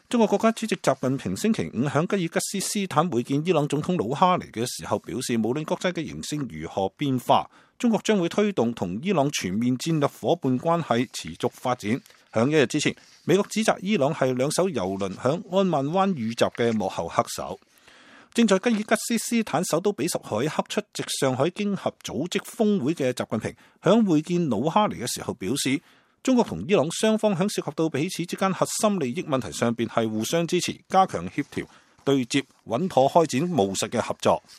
中國國家主席習近平星期五喺吉爾吉斯斯坦會見伊朗總統魯哈尼嘅時候表示，無論國際嘅形勢如何變化，中國將會推動同伊朗全面戰略夥伴關係持續發展。響一日之前，美國指責伊朗係兩艘油輪響安曼灣遇襲嘅幕後黑手。正在吉爾吉斯斯坦首都比什凱克出席上海經合組織峰會嘅習近平，響會見魯哈尼嘅時候表示，中國同伊朗雙方響涉及到彼此之間核心利益問題上邊係互相支持，加強協調對接，穩妥開展務實嘅合作。